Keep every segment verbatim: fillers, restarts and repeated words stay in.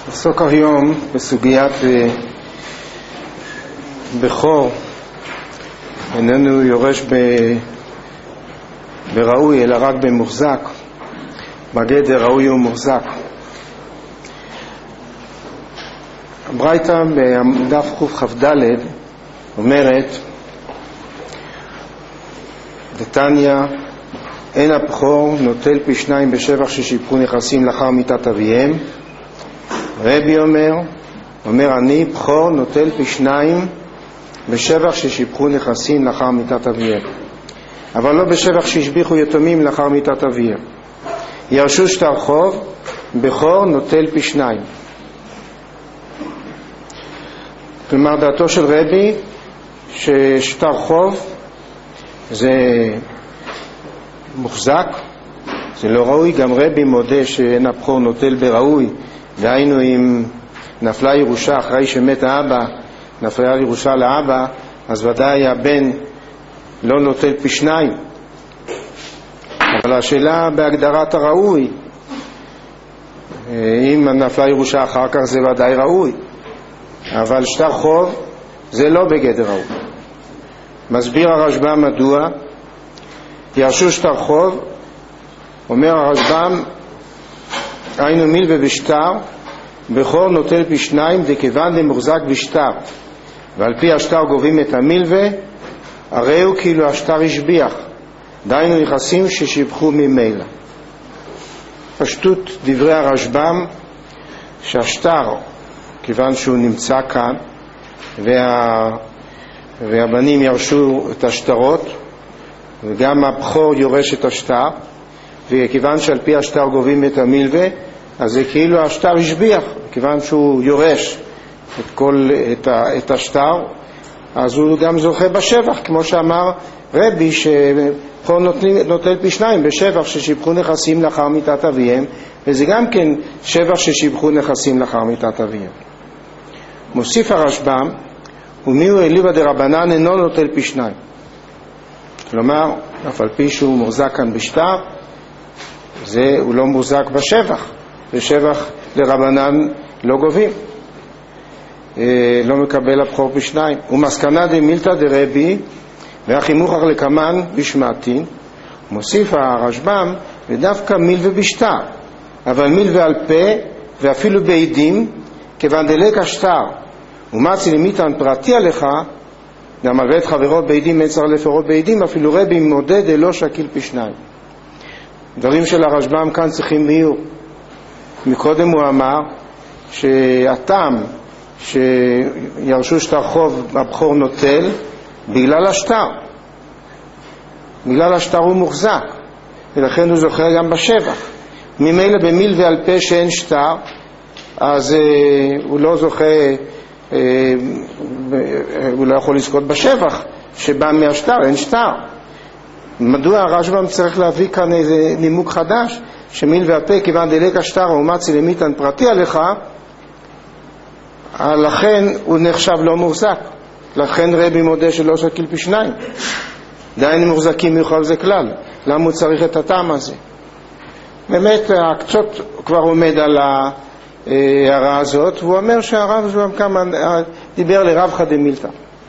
נעסוק היום בסוגיית בכור איננו יורש ב... בראוי אלא רק במוחזק, בגדר ראוי ומוחזק. הברייתא בדף קכ"ד אומרת דתניא אין הבכור נוטל פי שניים בשבח ששיבחו נכסים לאחר מיתת אביהם. רבי אומר אומר אני בכור נוטל פי שניים בשבח ששיבחו נכסים לאחר מיתת אביהם, אבל לא בשבח שהשביחו יתומים לאחר מיתת אביהם. ירשו שטר חוב, בכור נוטל פי שניים. כלומר דעתו של רבי ששטר חוב זה מוחזק, זה לא ראוי. גם רבי מודה שאין הבכור נוטל בראוי, דהיינו אם נפלה ירושה אחרי שמת האבא, נפלה ירושה לאבא, אז ודאי הבן לא נוטל פי שניים. אבל השאלה בהגדרת הראוי, אם נפלה ירושה אחר כך זה ודאי ראוי, אבל שטר חוב זה לא בגדר ראוי. מסביר הרשב"ם מדוע. ירשו שטר חוב, אומר הרשב"ם היינו מילווה בשטר, בכור נוטל פי שניים דכיוון דמוחזק בשטר, ועל פי השטר גובים את המילווה, הרי הוא כאילו השטר השביח, דהיינו נכסים ששיבחו ממילא. פשטות דברי הרשב"ם שהשטר, כיוון שהוא נמצא כאן וה... והבנים ירשו את השטרות וגם הבכור יורש את השטר, וכיוון שעל פי השטר גובים את המילווה, אז זה כאילו השטר השביח, כיוון שהוא יורש את, כל, את, ה, את השטר, אז הוא גם זוכה בשבח, כמו שאמר רבי שבכור נוטל פי שניים בשבח ששיבחו נכסים לאחר מיתת אביהם, וזה גם כן שבח ששיבחו נכסים לאחר מיתת אביהם. מוסיף הרשב"ם ומיהו אליבא דרבנן אינו נוטל פי שניים, כלומר אף על פי שהוא מוחזק כאן בשטר, זה הוא לא מוחזק בשבח, בשבח לרבנן לא גובים, אה, לא מקבל הבכור פי שניים. ומסקנה דמילתא דרבי והכי מוכח לקמן בשמעתין. מוסיף הרשב"ם ודווקא מילווה בשטר, אבל מילווה על פה ואפילו בעדים, כיוון דלק השטר ומצי למיתן פרטי עליך, גם על בית חברות בעדים אין צריך לפרות בעדים, אפילו רבי מודה דלא שקיל פי שניים. דברים של הרשב"ם כאן צריכים מיור. מקודם הוא אמר שהטעם שירשו שטר חוב הבכור נוטל בגלל השטר, בגלל השטר הוא מוחזק ולכן הוא זוכר גם בשבח. ממילא במילווה על פה שאין שטר, אז אה, הוא לא זוכה, אה, הוא לא יכול לזכות בשבח שבא מהשטר, אין שטר. מדוע הרשב"ם צריך להביא כאן איזה נימוק חדש שמילווה על פה כיוון דלק השטר ומצי למיתן פרטי עליך, לכן הוא נחשב לא מוחזק, לכן רבי מודה שלא שקיל פי שניים, דהיינו מוחזקים מכל זה כלל. למה הוא צריך את הטעם הזה? באמת הקצות כבר עומד על ההערה הזאת, והוא אומר שהרב זו כמה דיבר לרבחא דמילתא.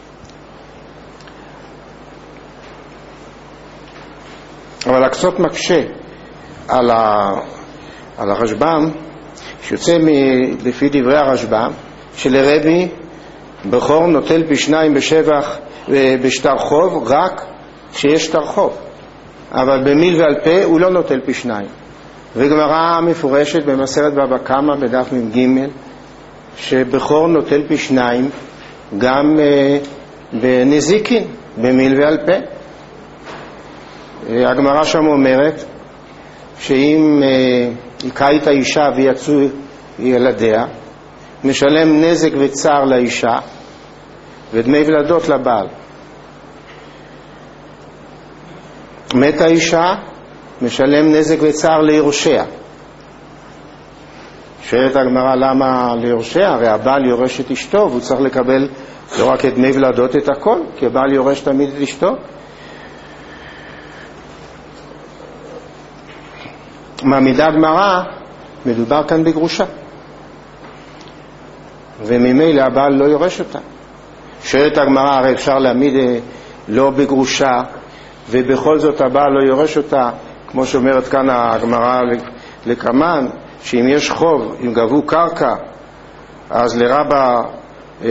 אבל הקצות מקשה על, ה... על הרשב"ם, שיוצא מ... לפי דברי הרשב"ם שלרבי בכור נוטל פי שניים בשבח בשטר חוב רק כשיש שטר חוב, אבל במילווה על פה הוא לא נוטל פי שניים. וגמרא מפורשת במסכת בבא קמא בדף מ"ג שבכור נוטל פי שניים גם אה, בנזיקין במילווה על פה. אה, הגמרא שם אומרת שאם אה, הקאית האישה ויצאו ילדיה, משלם נזק וצער לאישה ודמי ולדות לבעל. מת האישה, משלם נזק וצער ליורשיה. שואלת הגמרא למה ליורשיה? הרי הבעל יורש את אשתו והוא צריך לקבל לא רק את דמי ולדות, את הכל, כי הבעל יורש תמיד את אשתו. מעמידה גמרא מדובר כאן בגרושה. וממילא הבעל לא יורש אותה. שואלת הגמרא, הרי אפשר להעמיד לא בגרושה ובכל זאת הבעל לא יורש אותה, כמו שאומרת כאן הגמרא לקמן, שאם יש חוב, אם גבו קרקע, אז לרבה אה,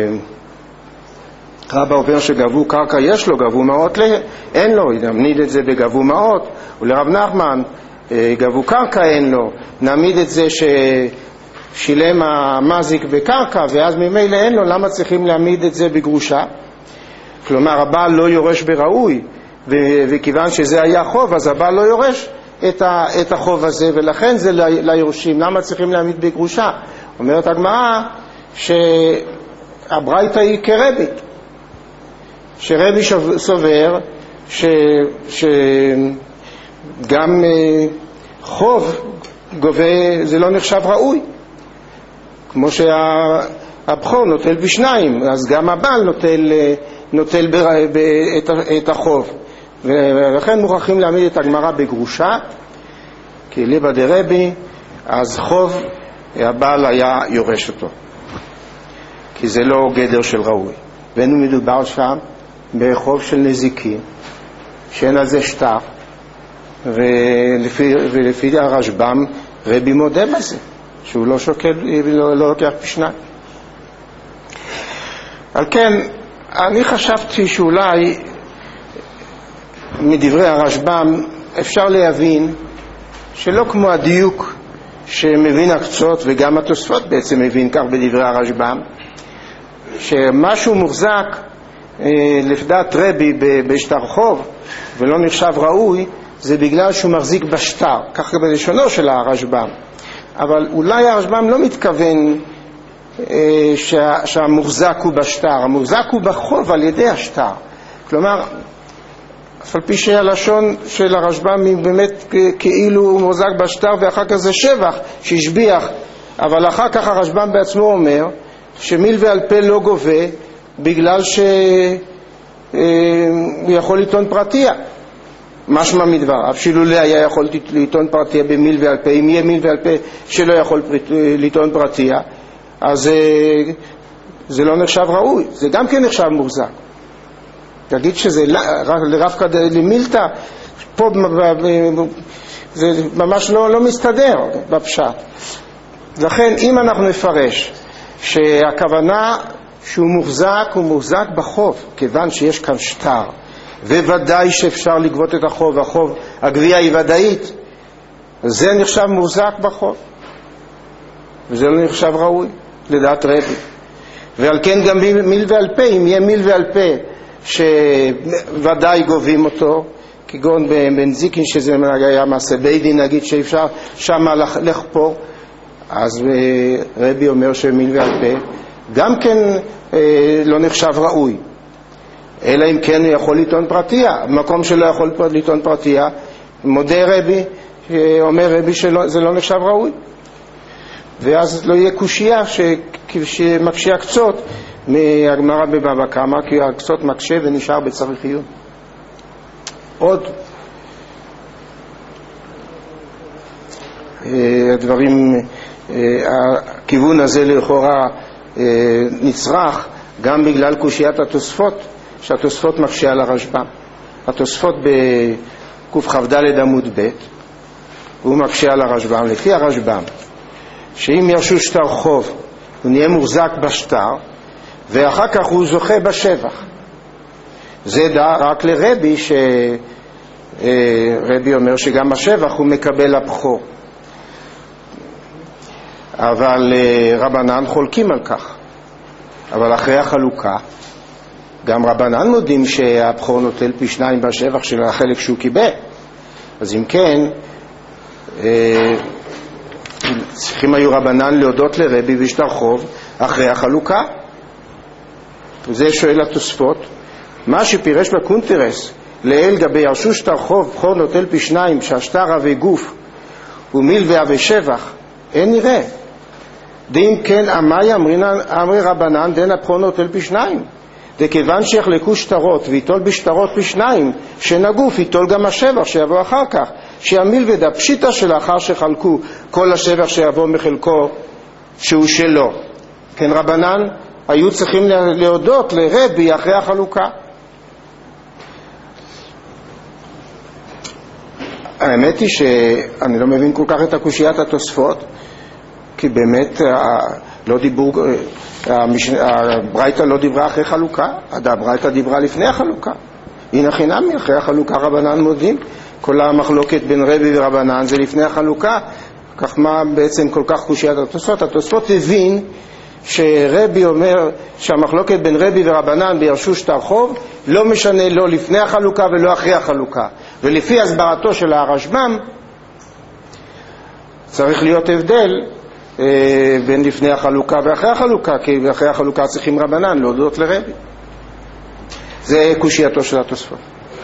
רבה אומר שגבו קרקע יש לו, גבו מעות אין לו, נעמיד את זה בגבו מעות. ולרב נחמן אה, גבו קרקע אין לו, נעמיד את זה ששילם המזיק בקרקע ואז ממילא אין לו, למה צריכים להעמיד את זה בגרושה? כלומר הבעל לא יורש בראוי, ו- וכיוון שזה היה חוב אז הבעל לא יורש את, ה- את החוב הזה, ולכן זה ל- ליורשים. למה צריכים להעמיד בגרושה? אומרת הגמרא שהברייתא היא כרבי, שרבי סובר ש, שגם חוב גובה זה לא נחשב ראוי, כמו שהבחור נוטל בשניים, אז גם הבעל נוטל, נוטל ב, ב, את, את החוב, ולכן מוכרחים להעמיד את הגמרא בגרושה, כי ליבא דרבי, אז חוב הבעל היה יורש אותו, כי זה לא גדר של ראוי. ואינו מדובר שם בחוב של נזיקין שאין על זה שטר, ולפי, ולפי הרשב"ם רבי מודה בזה שהוא לא שוקל, לא, לא לוקח פשניים. על כן אני חשבתי שאולי מדברי הרשב"ם אפשר להבין שלא כמו הדיוק שמבין הקצות, וגם התוספות בעצם מבין כך בדברי הרשב"ם, שמשהו מוחזק לפדעת רבי בשטר חוב ולא נחשב ראוי, זה בגלל שהוא מחזיק בשטר, כך בלשונו של הרשב"ם. אבל אולי הרשב"ם לא מתכוון שה, שהמוחזק הוא בשטר, המוחזק הוא בחוב על ידי השטר. כלומר, אף על פי שהלשון של הרשב"ם היא באמת כאילו הוא מוחזק בשטר ואחר כך זה שבח שהשביח, אבל אחר כך הרשב"ם בעצמו אומר שמיל ועל פה לא גובה בגלל שהוא יכול לטעון פרטיה, משמע מדבר אף שילולי היה יכול לטעון פרטיה במיל ועל פה. אם יהיה מיל ועל פה שלא יכול לטעון פרטיה, אז זה לא נחשב ראוי, זה גם כן נחשב מוחזק. תגיד שזה לרב כד למילתא, פה זה ממש לא, לא מסתדר בפשט. לכן אם אנחנו נפרש שהכוונה שהוא מוחזק, הוא מוחזק בחוב, כיוון שיש כאן שטר, וודאי שאפשר לגבות את החוב, החוב, הגבייה היא ודאית, זה נחשב מוחזק בחוב, וזה לא נחשב ראוי, לדעת רבי. ועל כן גם מיל ועל פה, אם יהיה מיל ועל פה, שוודאי גובים אותו, כגון בנזיקין שזה היה מעשה בית דין, נגיד שאפשר שמה לחפור, אז רבי אומר שמיל ועל פה גם כן אה, לא נחשב ראוי, אלא אם כן הוא יכול לטעון פרטיה. במקום שלא יכול לטעון פרטיה, מודה רבי, אומר רבי שזה לא נחשב ראוי, ואז לא יהיה קושייה שמקשה קצות מהגמרא בבבא קמא, כי הקצות מקשה ונשאר בצריכיות. עוד הדברים, הכיוון הזה לכאורה נצרך גם בגלל קושיית התוספות, שהתוספות מקשה על הרשב"ם. התוספות בקכ"ד עמוד ב' הוא מקשה על הרשב"ם. לפי הרשב"ם שאם ירשו שטר חוב הוא נהיה מוחזק בשטר ואחר כך הוא זוכה בשבח, זה דע רק לרבי, שרבי אומר שגם השבח הוא מקבל הבכור, אבל רבנן חולקים על כך. אבל אחרי החלוקה גם רבנן מודים שהבכור נוטל פי שניים בשבח של החלק שהוא קיבל. אז אם כן צריכים היו רבנן להודות לרבי בשטר חוב אחרי החלוקה. וזה שואל התוספות, מה שפירש בקונטרס לאל גבי ירשו שטר חוב בכור נוטל פי שניים שהשטר הווה גוף ומיל והווה שבח, אין נראה. דאם כן אמי אמרי רבנן דין הבכור נוטל פי שניים, דכיוון שיחלקו שטרות ויטול בשטרות פי שניים שנגוף יטול גם השבח שיבוא אחר כך, שהמיל ודה פשיטה שלאחר שחלקו כל השבח שיבוא מחלקו שהוא שלו. כן רבנן היו צריכים להודות לרבי אחרי החלוקה. האמת היא שאני לא מבין כל כך את הקושיית התוספות, כי באמת לא דיבור, הברייתא לא דיברה אחרי חלוקה, הברייתא דיברה לפני החלוקה. הנה חינמי, אחרי החלוקה רבנן מודים. כל המחלוקת בין רבי ורבנן זה לפני החלוקה. כך מה בעצם כל כך קושיית התוספות? התוספות הבין שרבי אומר שהמחלוקת בין רבי ורבנן בירשו שטר חוב לא משנה לא לפני החלוקה ולא אחרי החלוקה, ולפי הסברתו של הרשב"ם צריך להיות הבדל אה, בין לפני החלוקה ואחרי החלוקה, כי אחרי החלוקה צריכים רבנן להודות לרבי. זה קושייתו של התוספות.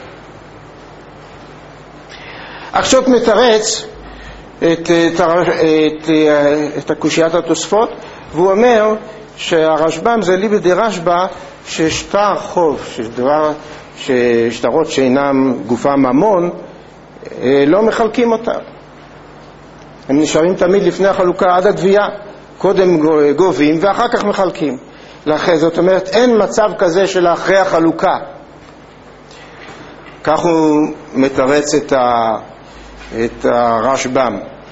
עכשיו מתרץ את, את, את, את הקושיית התוספות, והוא אומר שהרשב"ם זה ליבא דרשב"א ששטר חוב, שדבר, ששטרות שאינם גופה ממון, לא מחלקים אותם. הם נשארים תמיד לפני החלוקה עד הגבייה, קודם גובים ואחר כך מחלקים. לכן זאת אומרת אין מצב כזה של אחרי החלוקה. כך הוא מתרץ את, ה, את הרשב"ם.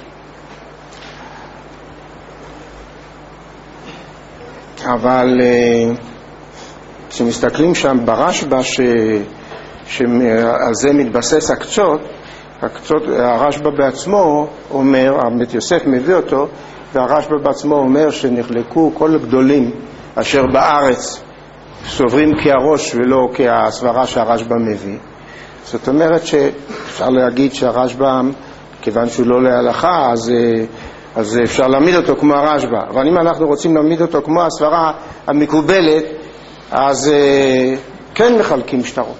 אבל כשמסתכלים שם ברשב"א ש... שעל זה מתבסס הקצות, הקצות, הרשב"א בעצמו אומר, בית יוסף מביא אותו, והרשב"א בעצמו אומר שנחלקו כל הגדולים אשר בארץ סוברים כהראש ולא כהסברה שהרשב"א מביא. זאת אומרת שאפשר להגיד שהרשב"א, כיוון שהוא לא להלכה, אז אז אפשר להעמיד אותו כמו הרשב"א. אבל אם אנחנו רוצים להעמיד אותו כמו הסברה המקובלת, אז כן מחלקים שטרות.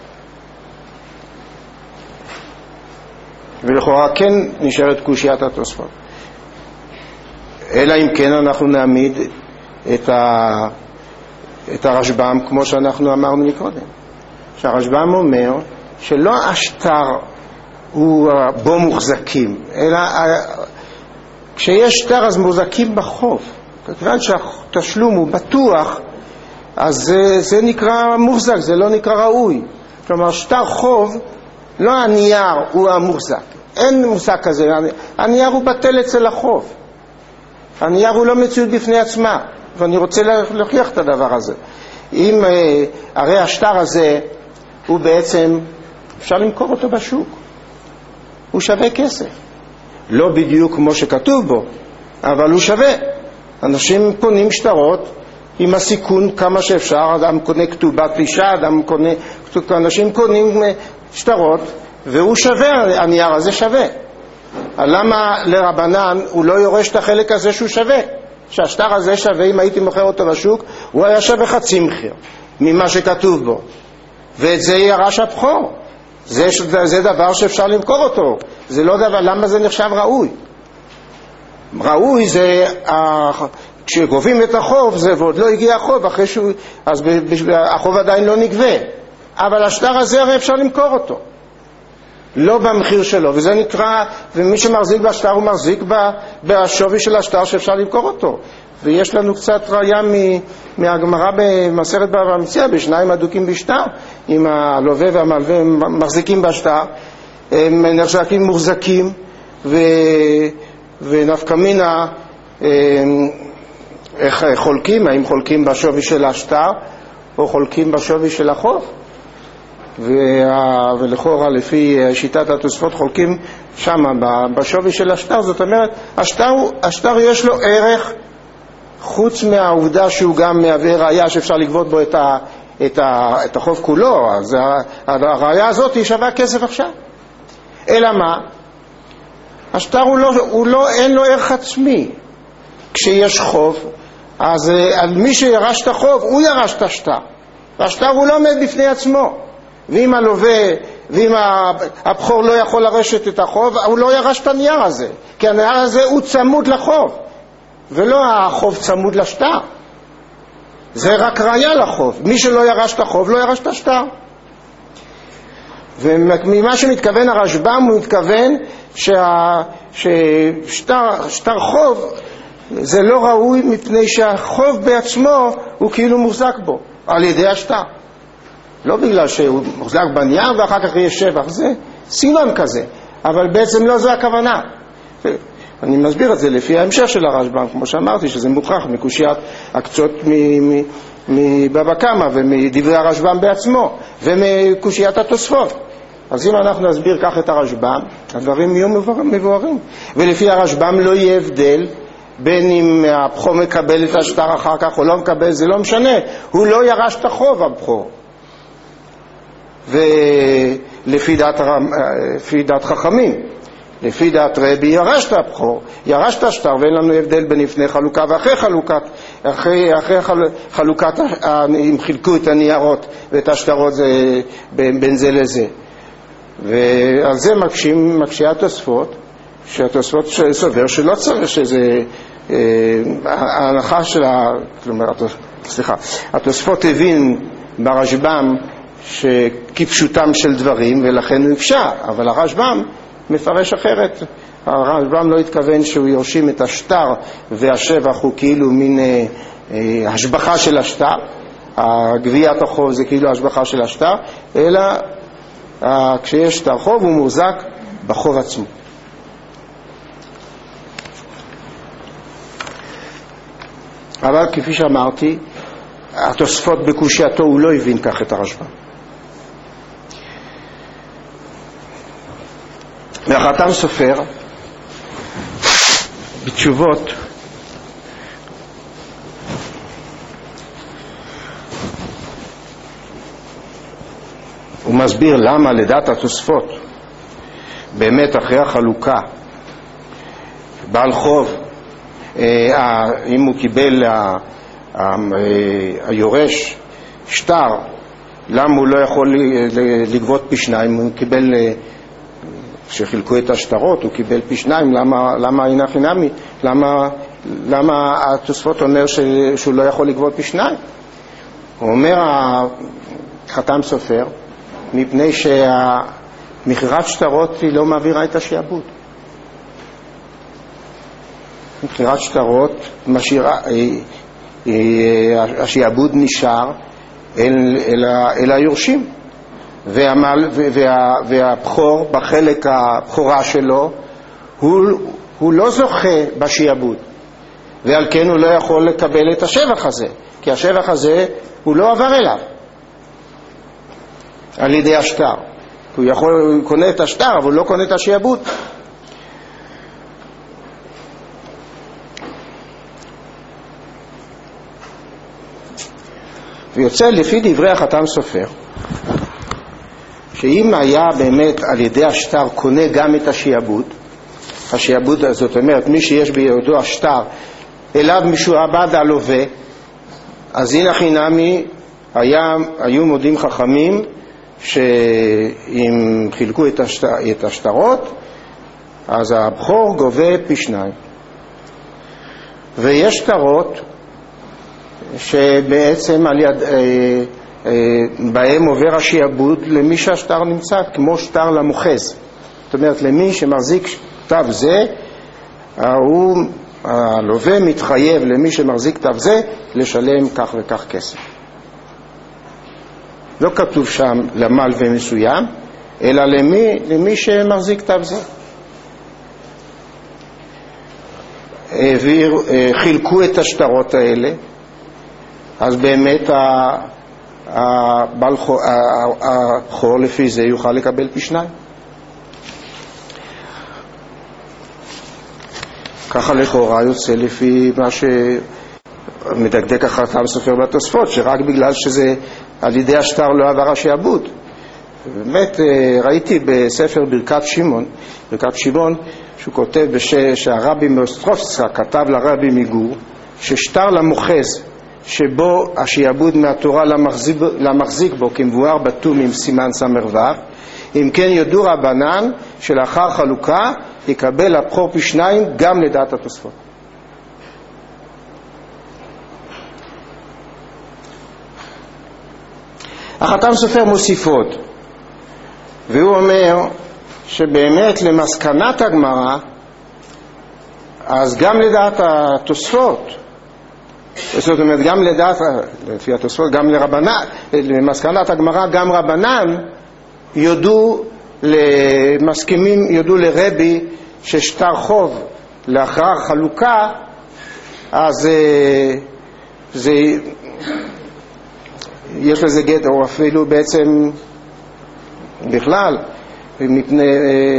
ולכאורה כן נשארת קושיית התוספות. אלא אם כן אנחנו נעמיד את, ה... את הרשב"ם כמו שאנחנו אמרנו מקודם. שהרשב"ם אומר שלא השטר הוא בו מוחזקים, אלא כשיש שטר אז מוחזקים בחוב. כיוון שהתשלום הוא בטוח, אז זה, זה נקרא מוחזק, זה לא נקרא ראוי. כלומר שטר חוב, לא הנייר הוא המוחזק, אין מושג כזה. הנייר הוא בטל אצל החוב, הנייר הוא לא מציאות בפני עצמה, ואני רוצה להוכיח את הדבר הזה. אם הרי השטר הזה הוא בעצם אפשר למכור אותו בשוק, הוא שווה כסף, לא בדיוק כמו שכתוב בו, אבל הוא שווה. אנשים קונים שטרות עם הסיכון כמה שאפשר, אדם קונה כתובת אישה, אדם קונה, אנשים קונים שטרות והוא שווה, הנייר הזה שווה. למה לרבנן הוא לא יורש את החלק הזה שהוא שווה? שהשטר הזה שווה, אם הייתי מוכר אותו בשוק, הוא היה שווה חצי מחיר ממה שכתוב בו, ואת זה ירש הבכור. זה, זה דבר שאפשר למכור אותו, זה לא דבר. למה זה נחשב ראוי? ראוי זה כשגובים את החוב, זה ועוד לא הגיע החוב, אחרי שהוא, אז החוב עדיין לא נגבה, אבל השטר הזה הרי אפשר למכור אותו לא במחיר שלו, וזה נקרא, ומי שמחזיק בשטר הוא מחזיק בשווי של השטר שאפשר למכור אותו. ויש לנו קצת ראיה מהגמרא במסכת בבא מציעא, בשניים הדוקים בשטר, עם הלווה והמלווה מחזיקים בשטר, הם נחשבים מוחזקים, ו... ונפקא מינה איך חולקים, האם חולקים בשווי של השטר או חולקים בשווי של החוב. ולכאורה לפי שיטת התוספות חולקים שם בשווי של השטר. זאת אומרת השטר, השטר יש לו ערך חוץ מהעובדה שהוא גם מהווה ראיה שאפשר לגבות בו את, ה, את, ה, את החוב כולו, אז הראיה הזאת היא שווה כסף עכשיו. אלא מה? השטר הוא לא, הוא לא, אין לו ערך עצמי. כשיש חוב, אז על מי שירש את החוב הוא ירש את השטר, והשטר הוא לא עומד בפני עצמו. ואם הלווה, ואם הבחור לא יכול לרשת את החוב, הוא לא ירש את הנייר הזה, כי הנייר הזה הוא צמוד לחוב, ולא החוב צמוד לשטר. זה רק ראיה לחוב. מי שלא ירש את החוב לא ירש את השטר. וממה שמתכוון הרשב"ם, הוא מתכוון שה, ששטר, שטר חוב זה לא ראוי מפני שהחוב בעצמו הוא כאילו מוחזק בו על ידי השטר, לא בגלל שהוא מוחזק בנייר ואחר כך יש שבח, זה סינון כזה, אבל בעצם לא זו הכוונה. אני מסביר את זה לפי ההמשך של הרשב"ם, כמו שאמרתי, שזה מוכח מקושיית הקצות מבבא קמא ומדברי הרשב"ם בעצמו ומקושיית התוספות. אז אם אנחנו נסביר כך את הרשב"ם, הדברים יהיו מבוארים. ולפי הרשב"ם לא יהיה הבדל בין אם הבכור מקבל את השטר אחר כך או לא מקבל, זה לא משנה, הוא לא ירש את החוב הבכור. ולפי דעת, לפי דעת חכמים, לפי דעת רבי, ירש את הבכור, ירש את השטר, ואין לנו הבדל בין לפני חלוקה ואחרי חלוקת, אחרי, אחרי חל, חלוקת, אם חילקו את הניירות ואת השטרות זה, בין, בין זה לזה. ועל זה מקשים, מקשי התוספות, שהתוספות סובר שלא צריך, שזה אה, ההנחה של ה... כלומר, סליחה, התוספות הבין ברשב"ם שכפשוטם של דברים, ולכן הוא הקשה, אבל הרשב"ם מפרש אחרת. הרשב"ם לא התכוון שהוא יורשים את השטר, והשבח הוא כאילו מין אה, אה, השבחה של השטר, הגביית החוב זה כאילו השבחה של השטר, אלא אה, כשיש שטר חוב הוא מוחזק בחוב עצמו. אבל כפי שאמרתי, התוספות בקושייתו הוא לא הבין כך את הרשב"ם. והחתם סופר בתשובות הוא מסביר למה לדעת התוספות באמת אחרי החלוקה בעל חוב, אם הוא קיבל היורש שטר, למה הוא לא יכול לגבות פי שניים? הוא קיבל, כשחילקו את השטרות הוא קיבל פי שניים, למה, למה אינה חינמי? למה, למה התוספות אומר שהוא לא יכול לגבות פי שניים? הוא אומר החתם סופר, מפני שהמכירת שטרות היא לא מעבירה את השעבוד. מכירת שטרות משאירה, השעבוד נשאר אל, אל, אל היורשים, והמל, וה, והבחור בחלק הבחורה שלו הוא, הוא לא זוכה בשעבוד, ועל כן הוא לא יכול לקבל את השבח הזה, כי השבח הזה הוא לא עבר אליו על ידי השטר. הוא יכול, הוא קונה את השטר אבל הוא לא קונה את השעבוד. ויוצא לפי דברי החתם סופר שאם היה באמת על ידי השטר קונה גם את השעבוד, השעבוד הזאת אומרת מי שיש בידו השטר אליו משועבד הלווה, אז הנה חינמי היה, היו מודים חכמים שאם חילקו את, השטר, את השטרות אז הבחור גובה פי שניים. ויש שטרות שבעצם על יד, אה, אה, בהם עובר השעבוד למי שהשטר נמצא, כמו שטר למוחז. זאת אומרת, למי שמחזיק כתב זה, הוא, הלווה מתחייב למי שמחזיק כתב זה לשלם כך וכך כסף. לא כתוב שם למלווה מסוים, אלא למי, למי שמחזיק כתב זה. העביר, חילקו את השטרות האלה, אז באמת הבחור לפי זה יוכל לקבל פי שניים. ככה לכאורה יוצא לפי מה שמדקדק החתם סופר בתוספות, שרק בגלל שזה על ידי השטר לא עבר השעבוד. באמת ראיתי בספר ברכת שמעון, ברכת שמעון, שהוא כותב שהרבי מאוסטרובסקה כתב לרבי מגור, ששטר למוחז שבו השעבוד מהתורה למחזיק, למחזיק בו כמבואר בתום עם סימן סמר ו, אם כן יודו רבנן שלאחר חלוקה יקבל הבכור פי שניים גם לדעת התוספות. החתם סופר מוסיף עוד, והוא אומר שבאמת למסקנת הגמרא אז גם לדעת התוספות, זאת אומרת גם לדעת, לפי התוספות, גם לרבנן, למסקנת הגמרא, גם רבנן יודו למסכימים, יודו לרבי ששטר חוב לאחר חלוקה, אז זה, יש לזה גדר, או אפילו בעצם בכלל, מפני,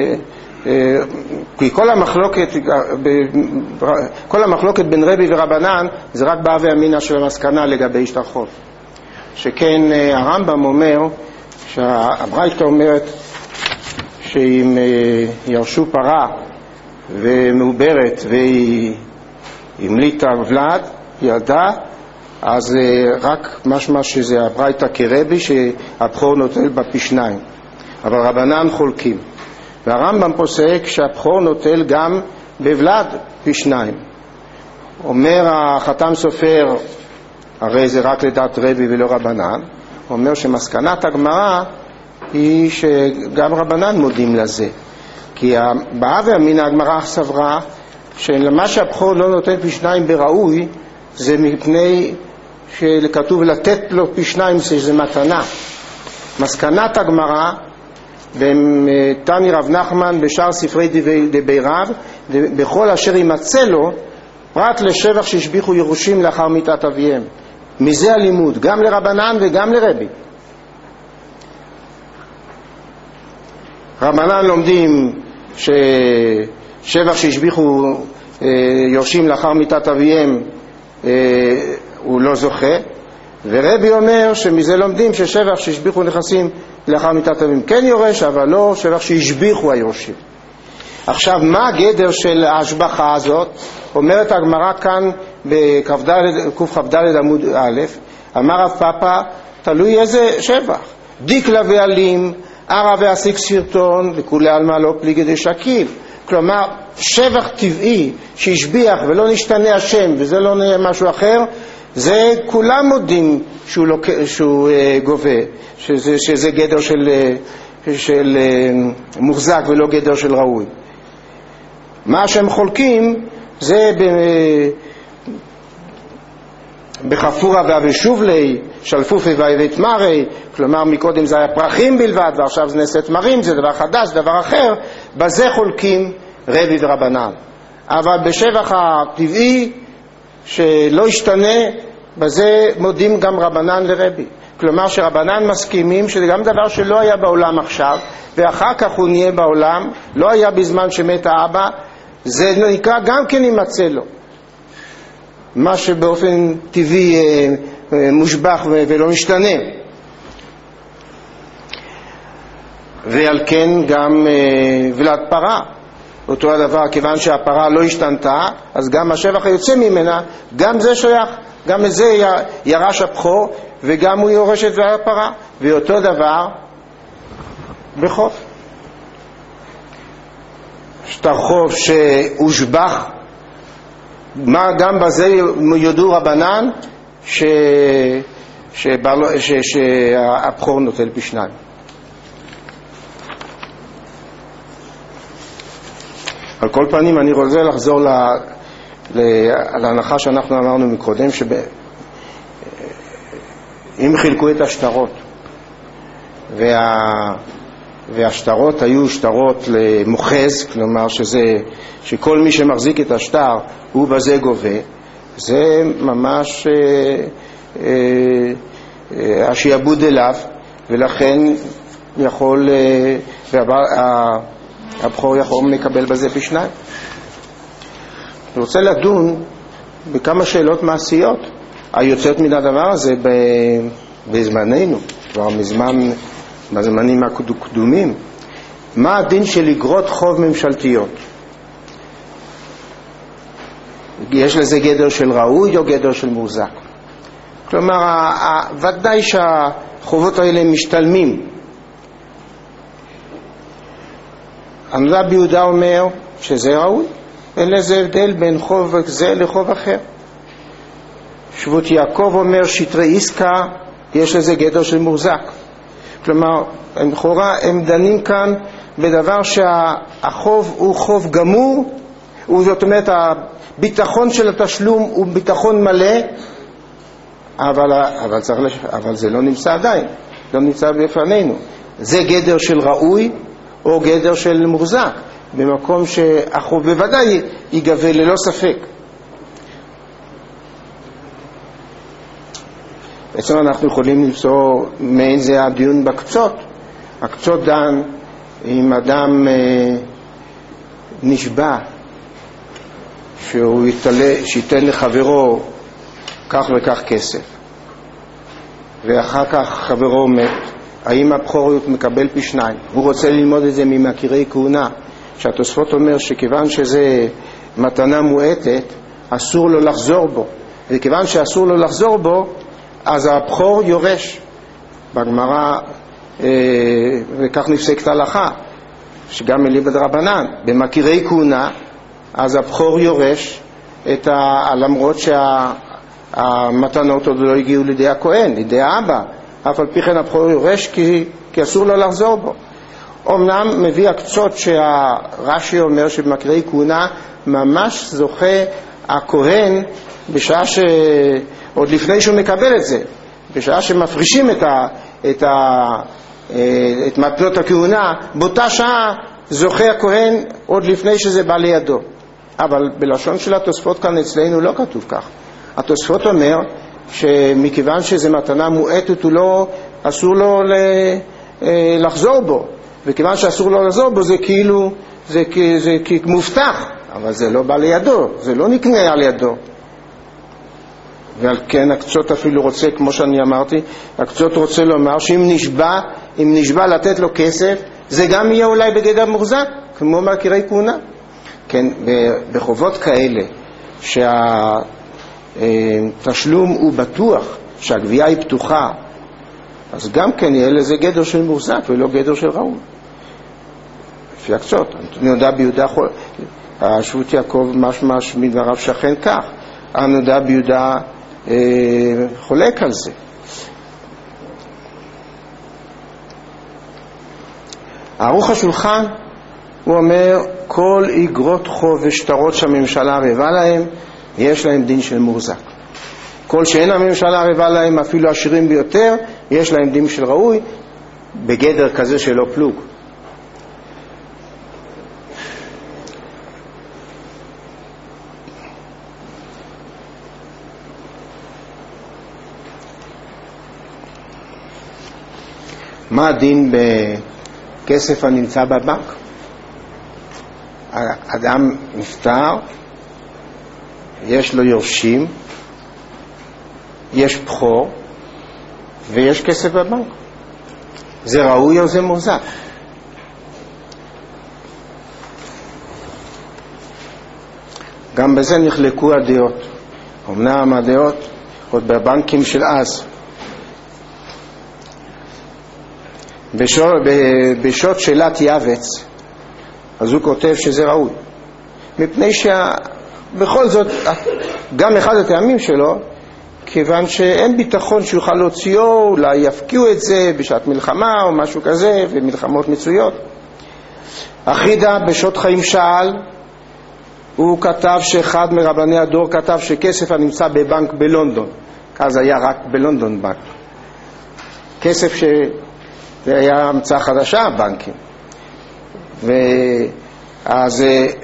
כי כל המחלוקת, כל המחלוקת בין רבי ורבנן זה רק בהווה אמינא של המסקנה לגבי שטר חוב. שכן הרמב"ם אומר, שהברייתא אומרת שאם ירשו פרה ומעוברת והיא המליטה ולד, ילדה, אז רק משמע שזה הברייתא כרבי שהבכור נוטל בפי שניים, אבל רבנן חולקים. והרמב"ם פוסק שהבכור נוטל גם בוולד פי שניים. אומר החתם סופר, הרי זה רק לדעת רבי ולא רבנן, אומר שמסקנת הגמרא היא שגם רבנן מודים לזה, כי בהווה אמינא הגמרא סברה שלמה שהבכור לא נוטל פי שניים בראוי, זה מפני שכתוב לתת לו פי שניים, שזה מתנה. מסקנת הגמרא בתני רב נחמן בשאר ספרי דבי רב, בכל אשר יימצא לו פרט לשבח שהשביחו ירושים לאחר מיתת אביהם. מזה הלימוד גם לרבנן וגם לרבי. רבנן לומדים ששבח שהשביחו יורשים לאחר מיתת אביהם הוא לא זוכה, ורבי אומר שמזה לומדים ששבח שהשביחו נכסים לאחר מיתת אביהם כן יורש, אבל לא שבח שהשביחו היורשים. עכשיו, מה הגדר של ההשבחה הזאת? אומרת הגמרא כאן בקכ"ד עמוד א', אמר רב פאפא, תלוי איזה שבח. דיקלה ועלים, ערה ועסיק סרטון, וכולי עלמא לא פליגי דשקיל. כלומר, שבח טבעי שהשביח ולא נשתנה השם וזה לא משהו אחר, זה כולם מודים שהוא, לא, שהוא uh, גובה, שזה, שזה גדר של, של uh, מוחזק ולא גדר של ראוי. מה שהם חולקים זה ב, בחפורה ואבשובלי, שלפופי ואיבית מרי, כלומר מקודם זה היה פרחים בלבד ועכשיו זה נעשה תמרים, זה דבר חדש, דבר אחר, בזה חולקים רבי ורבנן. אבל בשבח הטבעי שלא ישתנה, בזה מודים גם רבנן לרבי. כלומר שרבנן מסכימים שזה גם דבר שלא היה בעולם עכשיו, ואחר כך הוא נהיה בעולם, לא היה בזמן שמת האבא, זה נקרא גם כן יימצא לו. מה שבאופן טבעי אה, אה, מושבח ו- ולא משתנה. ועל כן גם אה, ולד פרה. אותו הדבר, כיוון שהפרה לא השתנתה, אז גם השבח היוצא ממנה, גם זה שייך, גם את זה ירש הבכור, וגם הוא יורש את ולד הפרה. ואותו דבר בחוב. שטר חוב שהושבח, מה גם בזה יודו רבנן ש... ש... שהבכור נוטל פי שניים. על כל פנים אני רוצה לחזור ל... ל... להנחה שאנחנו אמרנו מקודם, שאם חילקו את השטרות וה... והשטרות היו שטרות למוחז, כלומר שזה, שכל מי שמחזיק את השטר הוא בזה גובה, זה ממש אה, אה, אה, השיעבוד אליו, ולכן יכול אה, והבא, הבכור יכול לקבל בזה פי שניים. אני רוצה לדון בכמה שאלות מעשיות היוצאות מן הדבר הזה בזמננו, כבר מזמן, בזמנים הקדומים. מה הדין של אגרות חוב ממשלתיות? יש לזה גדר של ראוי או גדר של מוחזק? כלומר, ודאי שהחובות האלה משתלמים. הרב יהודה אומר שזה ראוי, אין לזה הבדל בין חוב זה לחוב אחר. שבות יעקב אומר שטרי עסקה, יש לזה גדר של מוחזק. כלומר, הם חורה, הם דנים כאן בדבר שהחוב הוא חוב גמור, זאת אומרת, הביטחון של התשלום הוא ביטחון מלא, אבל, אבל, צריך לש... אבל זה לא נמצא עדיין, לא נמצא בפנינו. זה גדר של ראוי או גדר של מוחזק, במקום שהחוב בוודאי ייגבה ללא ספק. בעצם אנחנו יכולים למצוא מעין זה הדיון בקצות. הקצות דן אם אדם אה, נשבע שהוא יתלה, שיתן לחברו כך וכך כסף, ואחר כך חברו מת, האם הבכור מקבל פי שניים? הוא רוצה ללמוד את זה ממכירי כהונה, שהתוספות אומר שכיוון שזה מתנה מועטת אסור לו לחזור בו, וכיוון שאסור לו לחזור בו אז הבכור יורש. בגמרא אה, וכך נפסקת ההלכה, שגם אליבא דרבנן במכירי כהונה אז הבכור יורש את ה... למרות שהמתנות עוד לא הגיעו לידי הכהן, לידי האבא, אף על פי כן הבכור יורש כי, כי אסור לו לחזור בו. אמנם מביא הקצות שהרש"י אומר שבמכירי כהונה ממש זוכה הכהן בשעה ש... עוד לפני שהוא מקבל את זה, בשעה שמפרישים את, ה... את, ה... את מתנות הכהונה, באותה שעה זוכה הכהן עוד לפני שזה בא לידו. אבל בלשון של התוספות כאן אצלנו לא כתוב כך. התוספות אומר שמכיוון שזה מתנה מועטת הוא לא, אסור לו לחזור בו, וכיוון שאסור לו לחזור בו זה כאילו זה, זה, זה מובטח, אבל זה לא בא לידו, זה לא נקנה על ידו. ועל כן הקצות אפילו רוצה, כמו שאני אמרתי, הקצות רוצה לומר שאם נשבע, אם נשבע לתת לו כסף, זה גם יהיה אולי בגדר מוחזק, כמו מכירי כהונה. כן, בחובות כאלה שהתשלום הוא בטוח, שהגבייה היא פתוחה, אז גם כן יהיה לזה גדר של מוחזק ולא גדר של ראוי. לפי הקצות, נודע ביהודה, השבות יעקב משמש מדבריו שכן כך, הנודע ביהודה אה, חולק על זה. ערוך השולחן הוא אומר כל אגרות חוב ושטרות שהממשלה ערבה להם יש להם דין של מוחזק. כל שאין הממשלה ערבה להם, אפילו עשירים ביותר, יש להם דין של ראוי, בגדר כזה שלא פלוג. מה הדין בכסף הנמצא בבנק? אדם נפטר, יש לו יורשים, יש בכור ויש כסף בבנק, זה ראוי או זה מוחזק? גם בזה נחלקו הדעות. אמנם הדעות עוד בבנקים של אז, בשור, בשוט שאלת יבץ, אז הוא כותב שזה ראוי, מפני שבכל זאת גם אחד הטעמים שלו, כיוון שאין ביטחון שיוכל להוציאו, אולי יפקיעו את זה בשעת מלחמה או משהו כזה, ומלחמות מצויות. אחידה בשוט חיים שאל, הוא כתב שאחד מרבני הדור כתב שכסף הנמצא בבנק בלונדון, אז היה רק בלונדון בנק, כסף ש... זה היה המצאה חדשה, הבנקים. ואז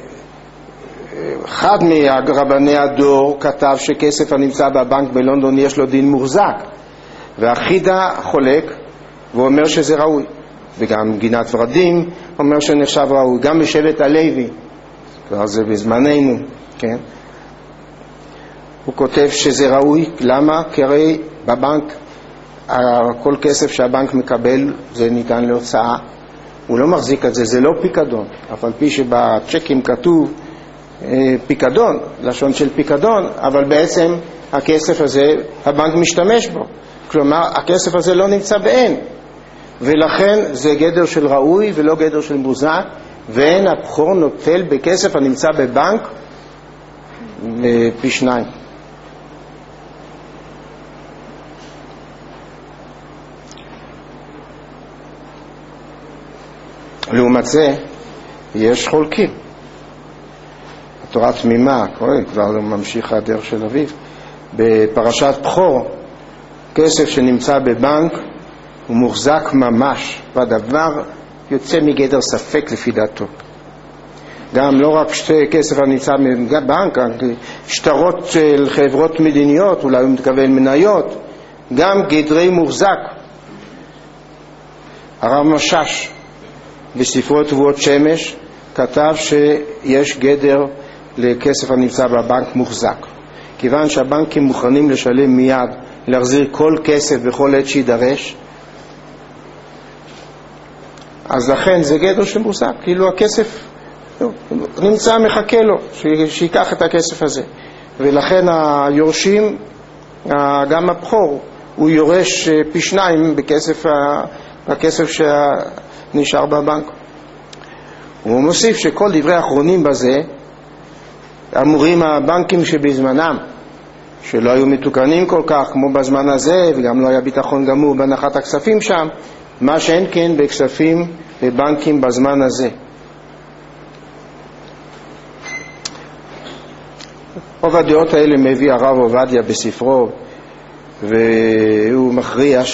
אחד מרבני הדור כתב שכסף הנמצא בבנק בלונדון יש לו דין מוחזק, והחידה חולק ואומר שזה ראוי, וגם גינת ורדים אומר שנחשב ראוי, גם בשבט הלוי, כבר זה בזמננו, כן? הוא כותב שזה ראוי. למה? כי הרי בבנק כל כסף שהבנק מקבל זה ניתן להוצאה, הוא לא מחזיק את זה, זה לא פיקדון, אף על פי שבצ'קים כתוב אה, פיקדון, לשון של פיקדון, אבל בעצם הכסף הזה הבנק משתמש בו, כלומר הכסף הזה לא נמצא באין, ולכן זה גדר של ראוי ולא גדר של מוחזק, ואין הבכור נוטל בכסף הנמצא בבנק פי שניים. לעומת זה יש חולקים. תורה תמימה, כבר ממשיך הדרך של אביו, בפרשת בכור, כסף שנמצא בבנק הוא מוחזק ממש, והדבר יוצא מגדר ספק לפי דעתו. גם לא רק שתי כסף הנמצא בבנק, שטרות של חברות מדיניות, אולי הוא מתכוון מניות, גם גדרי מוחזק. הרב משש בספרו תבואות שמש כתב שיש גדר לכסף הנמצא בבנק מוחזק, כיוון שהבנקים מוכנים לשלם מיד, להחזיר כל כסף בכל עת שידרש, אז לכן זה גדר שמוחזק, כאילו הכסף נמצא מחכה לו שיקח את הכסף הזה, ולכן היורשים, גם הבכור, הוא יורש פי שניים בכסף, בכסף שנשאר בבנק. הוא מוסיף שכל דברי האחרונים בזה אמורים הבנקים שבזמנם, שלא היו מתוקנים כל כך כמו בזמן הזה, וגם לא היה ביטחון גמור בהנחת הכספים שם, מה שאין כן בכספים בבנקים בזמן הזה. רוב הדעות האלה מביא הרב עובדיה בספרו, והוא מכריע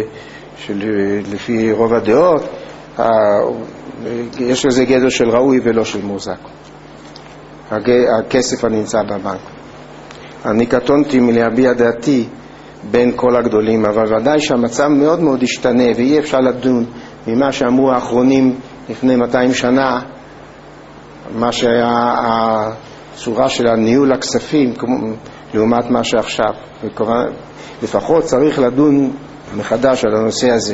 שלפי רוב הדעות יש לזה גדר של ראוי ולא של מוחזק, הכסף הנמצא בבנק. אני קטונתי מלהביע דעתי בין כל הגדולים, אבל ודאי שהמצב מאוד מאוד השתנה, ואי אפשר לדון ממה שאמרו האחרונים לפני מאתיים שנה, מה שהיה הצורה של הניהול הכספים לעומת מה שעכשיו. לפחות צריך לדון מחדש על הנושא הזה,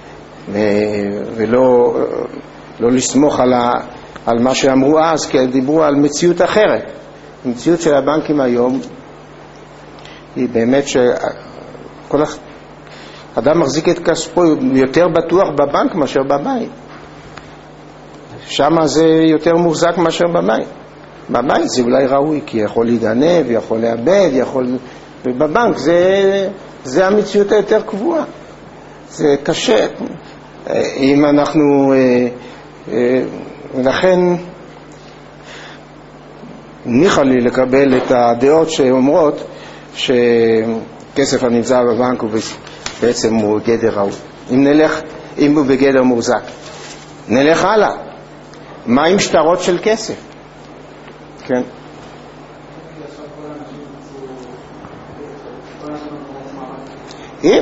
ולא לא לסמוך על, ה, על מה שאמרו אז, כי דיברו על מציאות אחרת. המציאות של הבנקים היום היא באמת שכל אדם מחזיק את כספו יותר בטוח בבנק מאשר בבית. שם זה יותר מוחזק מאשר בבית. בבית זה אולי ראוי, כי יכול להיגנב, יכול לאבד, יכול... ובבנק זה, זה המציאות היותר קבועה. זה קשה. אם אנחנו... ולכן ניחא לי לקבל את הדעות שאומרות שכסף הנמצא בבנק הוא בעצם הוא גדר ראוי. אם נלך, אם הוא בגדר מוחזק, נלך הלאה. מה עם שטרות של כסף? כן. אם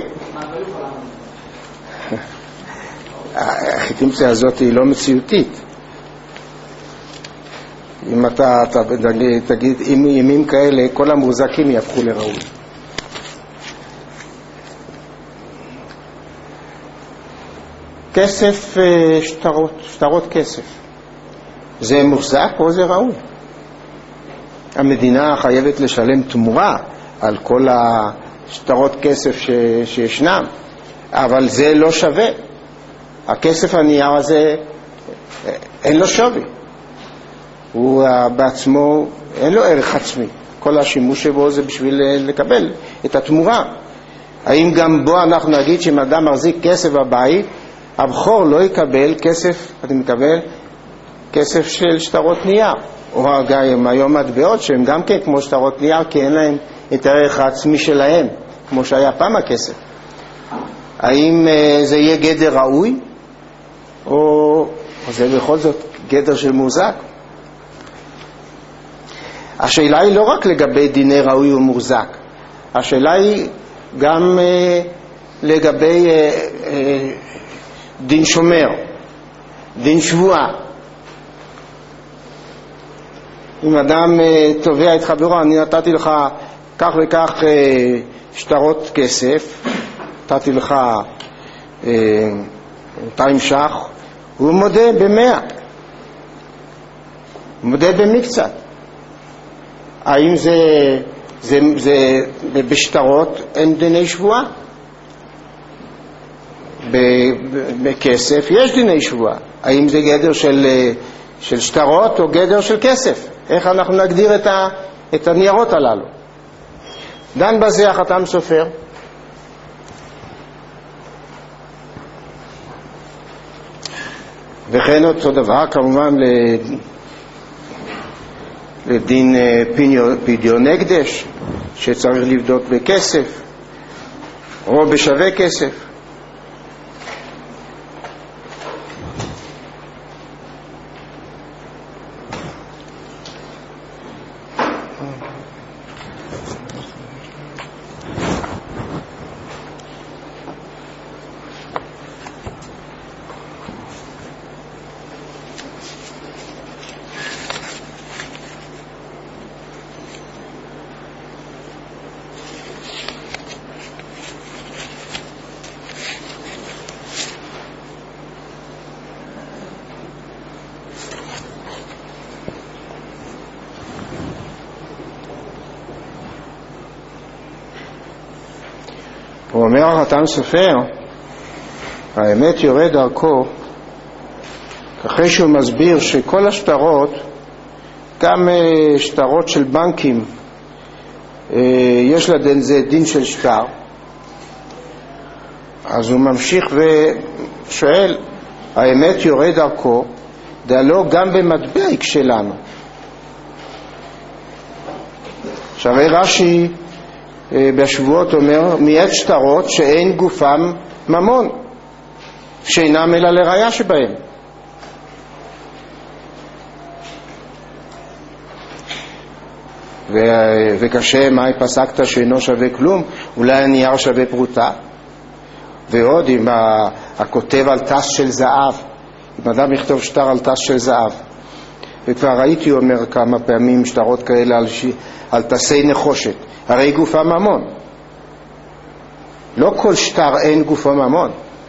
החיתומציה הזאת היא לא מציאותית. אם אתה תגיד, אם ימים כאלה, כל המוחזקים יהפכו לראוי. כסף, שטרות, שטרות כסף, זה מוחזק או זה ראוי? המדינה חייבת לשלם תמורה על כל השטרות כסף ש, שישנם, אבל זה לא שווה. הכסף הנייר הזה אין לו שווי, הוא בעצמו אין לו ערך עצמי, כל השימוש שבו זה בשביל לקבל את התמורה. האם גם בו אנחנו נגיד שאם אדם מחזיק כסף בבית, הבכור לא יקבל כסף, אתה מקבל כסף של שטרות נייר, או גם היום מטבעות שהם גם כן כמו שטרות נייר, כי אין להם את הערך העצמי שלהם כמו שהיה פעם הכסף. האם זה יהיה גדר ראוי, או זה בכל זאת גדר של מוחזק? השאלה היא לא רק לגבי דיני ראוי ומוחזק, השאלה היא גם לגבי דין שומר, דין שבועה. אם אדם תובע את חברו, אני נתתי לך כך וכך שטרות כסף, נתתי לך מאתיים שח, הוא מודה במאה, מודה במקצת. האם זה, זה, זה בשטרות אין דיני שבועה? בכסף יש דיני שבועה. האם זה גדר של, של שטרות או גדר של כסף? איך אנחנו נגדיר את, ה, את הניירות הללו? דן בזה החתם סופר. וכן אותו דבר כמובן לדין פדיון הקדש שצריך לבדות בכסף או בשווה כסף. הוא אומר החתן סופר, האמת יורד דרכו, אחרי שהוא מסביר שכל השטרות, גם שטרות של בנקים, יש לדין זה דין של שטר. אז הוא ממשיך ושואל, האמת יורד דרכו, דלו גם במטבע יקשלנו. שהרי רש"י בשבועות אומר, מיעט שטרות שאין גופם ממון, שאינם אלא לראיה שבהם. ו- וקשה, מה פסקת שאינו שווה כלום? אולי הנייר שווה פרוטה? ועוד, אם ה- הכותב על טס של זהב, אם אדם יכתוב שטר על טס של זהב, וכבר ראיתי אומר כמה פעמים שטרות כאלה על, ש... על טסי נחושת, הרי גופה ממון. לא כל שטר אין גופה ממון,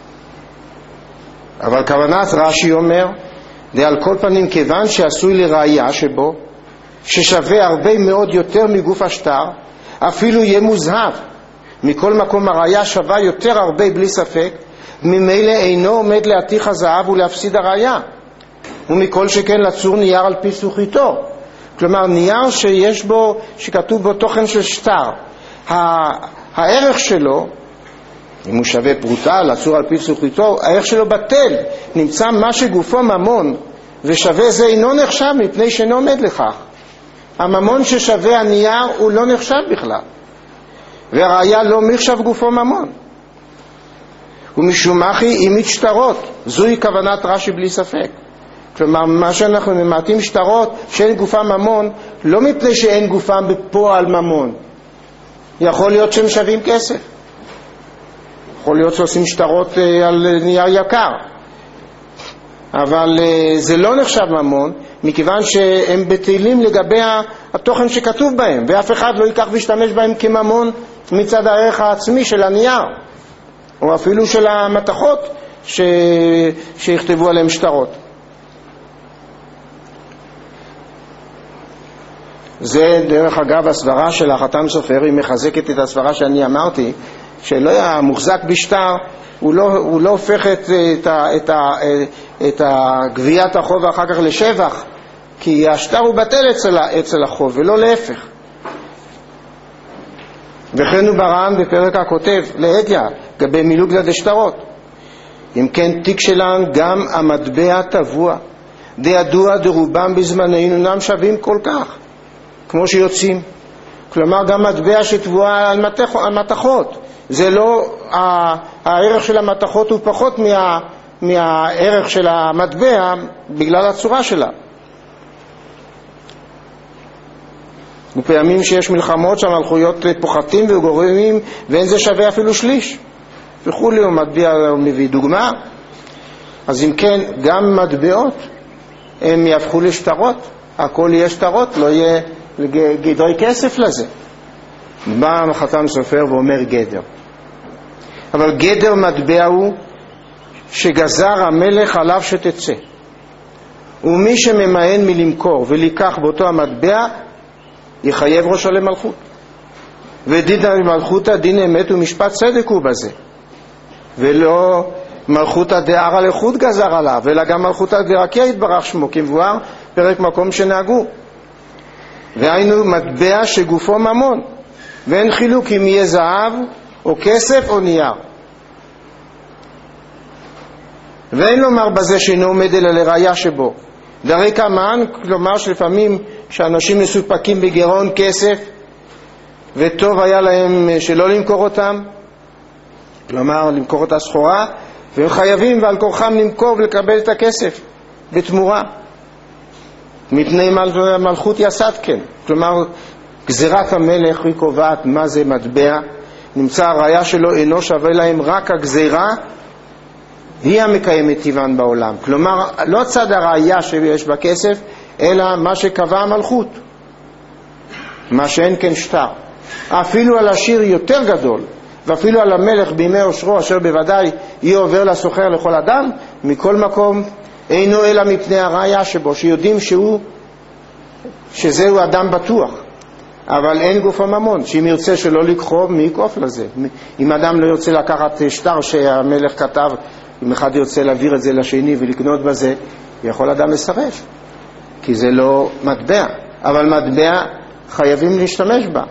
אבל כוונת רש"י אומר, זה על כל פנים כיוון שעשוי לראיה שבו, ששווה הרבה מאוד יותר מגוף השטר, אפילו יהיה מוזהב. מכל מקום הראיה שווה יותר הרבה בלי ספק, ממילא אינו עומד להתיך הזהב ולהפסיד הראיה. ומכל שכן לצור נייר על פי סוכיתו. כלומר נייר שיש בו, שכתוב בו תוכן של שטר, הערך שלו, אם הוא שווה פרוטה, לצור על פי סוכיתו, הערך שלו בטל. נמצא מה שגופו ממון ושווה זה אינו נחשב מפני שאינו עומד לכך. הממון ששווה הנייר הוא לא נחשב בכלל, והראיה לא מחשב גופו ממון. ומשום אחי אימית שטרות, זוהי כוונת רש"י בלי ספק. כלומר, מה שאנחנו ממעטים שטרות שאין גופם ממון, לא מפני שאין גופם בפועל ממון. יכול להיות שהם שווים כסף, יכול להיות שעושים שטרות על נייר יקר, אבל זה לא נחשב ממון, מכיוון שהם בטלים לגבי התוכן שכתוב בהם, ואף אחד לא ייקח וישתמש בהם כממון מצד הערך העצמי של הנייר, או אפילו של המתכות ש... שיכתבו עליהם שטרות. זה דרך אגב הסברה של החתן סופר, היא מחזקת את הסברה שאני אמרתי, שלא היה מוחזק בשטר, הוא לא, הוא לא הופך את, את, את, את גביית החוב אחר כך לשבח, כי השטר הוא בטל אצל, אצל החוב ולא להפך. וכן הוא ברען בפרק הכותב לעדיה גבי מילוג דשטרות. אם כן תיק שלן גם המטבע טבוע די ידוע דרובם בזמננו אינם שווים כל כך כמו שיוצאים. כלומר גם מטבע שטבועה על, מתח, על מתכות, זה לא, הערך של המתכות הוא פחות מה, מהערך של המטבע בגלל הצורה שלה. ופעמים שיש מלחמות שהמלכויות פוחתים וגורמים ואין זה שווה אפילו שליש וכולי, הוא מטבע מביא דוגמה. אז אם כן גם מטבעות הם יהפכו לשטרות, הכל יהיה שטרות, לא יהיה גדרי כסף לזה. בא החתן סופר ואומר גדר, אבל גדר מטבע הוא שגזר המלך עליו שתצא, ומי שממאן מלמכור וליקח באותו המטבע יחייב ראשו למלכות, ודין המלכותא דין אמת ומשפט צדק הוא בזה, ולא מלכותא דערא לחוד גזר עליו, אלא גם מלכותא דרקיע יתברך שמו, כמבואר פרק מקום שנהגו. והיינו מטבע שגופו ממון, ואין חילוק אם יהיה זהב או כסף או נייר. ואין לומר בזה שאינו עומד אלא לראיה שבו. דרי כמן, כלומר שלפעמים שאנשים מסופקים בגירעון כסף וטוב היה להם שלא למכור אותם, כלומר למכור את הסחורה, והם חייבים ועל כורחם למכור ולקבל את הכסף בתמורה מפני מל... מלכות יסד, כן. כלומר גזירת המלך היא קובעת מה זה מטבע, נמצא הראיה שלו אינו שווה להם, רק הגזירה היא המקיימת טבען בעולם. כלומר לא צד הראיה שיש בכסף אלא מה שקבע המלכות, מה שאין כן שטר. אפילו על השיר יותר גדול ואפילו על המלך בימי עושרו אשר בוודאי יהיה עובר לסוחר לכל אדם, מכל מקום אינו אלא מפני הראיה שבו, שיודעים שהוא שזהו אדם בטוח, אבל אין גוף הממון, שאם ירצה שלא לקחוב מי יקוף לזה. אם אדם לא ירצה לקחת שטר שהמלך כתב, אם אחד ירצה להעביר את זה לשני ולקנות בזה, יכול אדם לסרף, כי זה לא מטבע, אבל מטבע חייבים להשתמש בה.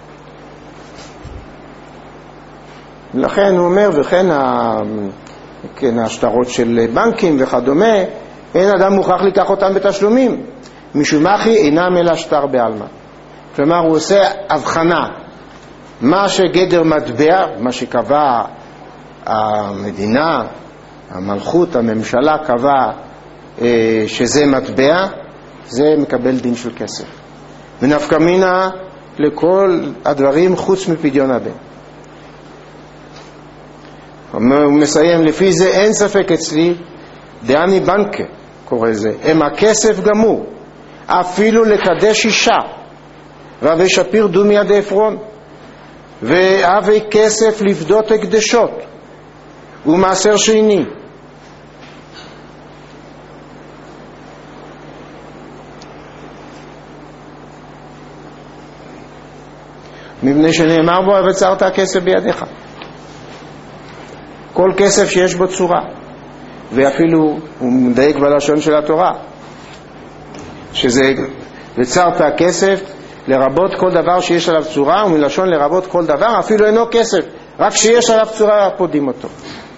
לכן הוא אומר, וכן כן, השטרות של בנקים וכדומה, אין אדם מוכרח לקח אותם בתשלומים, משום אחי אינם אלא שטר בעלמא. כלומר הוא עושה הבחנה, מה שגדר מטבע, מה שקבע המדינה, המלכות, הממשלה קבע אה, שזה מטבע, זה מקבל דין של כסף, ונפקא מינה לכל הדברים חוץ מפדיון הבן. הוא מסיים, לפי זה אין ספק אצלי, דעני בנקה קורא זה, הם הכסף גמור, אפילו לקדש אישה, ואבי שפיר דומי עד אפרון, ואבי כסף לפדות הקדשות, ומעשר שני. מבני שנאמר בו, וצרת הכסף בידיך. כל כסף שיש בו צורה, ואפילו הוא מדייק בלשון של התורה, שזה וצרת הכסף לרבות כל דבר שיש עליו צורה, ומלשון לרבות כל דבר אפילו אינו כסף, רק שיש עליו צורה פודים אותו.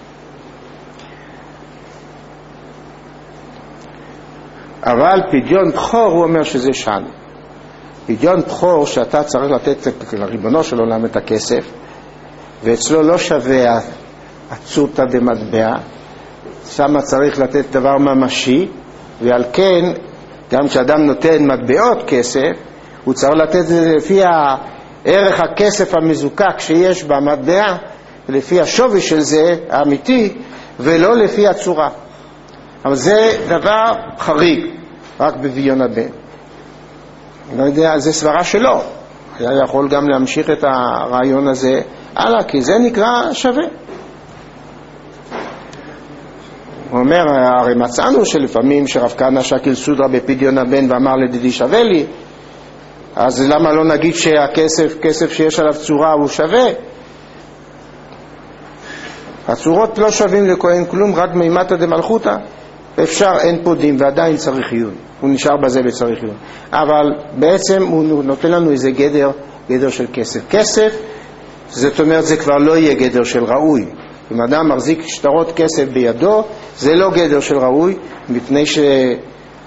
אבל פדיון בחור הוא אומר שזה שן. פדיון בחור שאתה צריך לתת לריבונו של עולם את הכסף, ואצלו לא שווה עצותא דמטבע, שם צריך לתת דבר ממשי, ועל כן גם כשאדם נותן מטבעות כסף, הוא צריך לתת את זה לפי ערך הכסף המזוקק שיש במטבע, לפי השווי של זה האמיתי, ולא לפי הצורה. אבל זה דבר חריג, רק בביון הבן. לא יודע, זה סברה שלו, היה יכול גם להמשיך את הרעיון הזה הלאה, כי זה נקרא שווה. הוא אומר, הרי מצאנו שלפעמים שרב כהנא שקיל סודרה בפדיון הבן ואמר לדידי שווה לי, אז למה לא נגיד שהכסף, כסף שיש עליו צורה הוא שווה? הצורות לא שווים לכהן כלום, רק מימתא דמלכותא. אפשר, אין פה דין ועדיין צריך עיון, הוא נשאר בזה וצריך עיון, אבל בעצם הוא נותן לנו איזה גדר, גדר של כסף. כסף, זאת אומרת, זה כבר לא יהיה גדר של ראוי. אם אדם מחזיק שטרות כסף בידו, זה לא גדר של ראוי, מפני שזה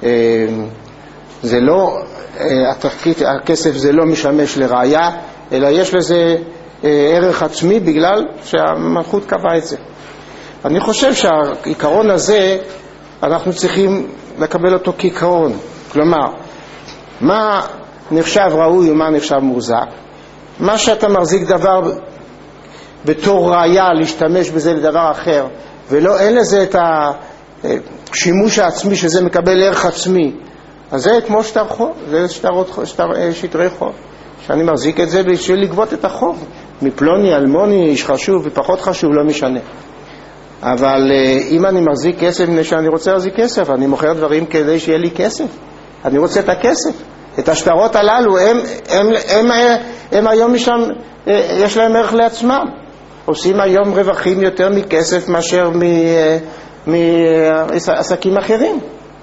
לא, התחקית, הכסף זה לא משמש לראיה, אלא יש לזה ערך עצמי בגלל שהמלכות קבעה את זה. אני חושב שהעיקרון הזה אנחנו צריכים לקבל אותו כעיקרון. כלומר, מה נחשב ראוי ומה נחשב מוחזק? מה שאתה מחזיק דבר בתור ראיה להשתמש בזה לדבר אחר, ולא, אין לזה את השימוש העצמי שזה מקבל ערך עצמי, אז זה כמו שטר חוב, זה שטרות, שטר, שטרי חוב, שאני מחזיק את זה בשביל לגבות את החוב מפלוני, אלמוני, איש חשוב ופחות חשוב, לא משנה. אבל אם אני מחזיק כסף, שאני רוצה להחזיק כסף, אני מוכר דברים כדי שיהיה לי כסף, אני רוצה את הכסף. את השטרות הללו הם, הם, הם, הם, הם היום משם, יש להם ערך לעצמם, עושים היום רווחים יותר מכסף מאשר מעסקים אחרים,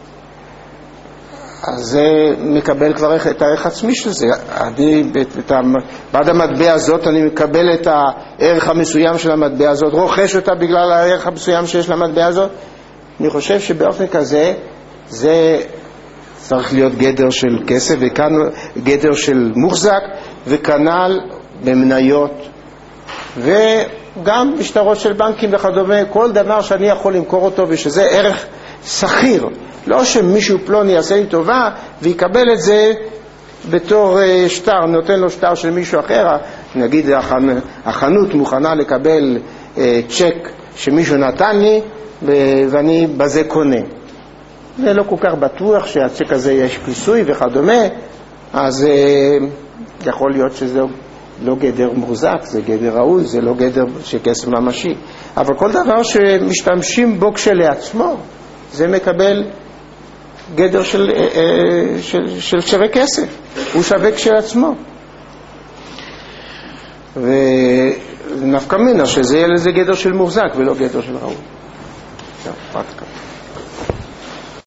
אז זה מקבל כבר את הערך עצמי של זה. אני, בעד המטבע הזאת אני מקבל את הערך המסוים של המטבע הזאת, רוכש אותה בגלל הערך המסוים שיש למטבע הזאת. אני חושב שבאופן כזה זה צריך להיות גדר של כסף, וכאן גדר של מוחזק, וכנ"ל במניות, וגם משטרות של בנקים וכדומה, כל דבר שאני יכול למכור אותו ושזה ערך סחיר, לא שמישהו פלוני יעשה לי טובה ויקבל את זה בתור שטר, נותן לו שטר של מישהו אחר, נגיד החנות מוכנה לקבל צ'ק שמישהו נתן לי ואני בזה קונה. זה לא כל כך בטוח שהצ'ק הזה יש כיסוי וכדומה, אז יכול להיות שזה לא גדר מוחזק, זה גדר ראוי, זה לא גדר של כסף ממשי. אבל כל דבר שמשתמשים בו כשלעצמו, זה מקבל גדר של, של, של שווה כסף, הוא שווה כשלעצמו. ונפקא מינה שזה יהיה לזה גדר של מוחזק ולא גדר של ראוי. טוב, עד כאן.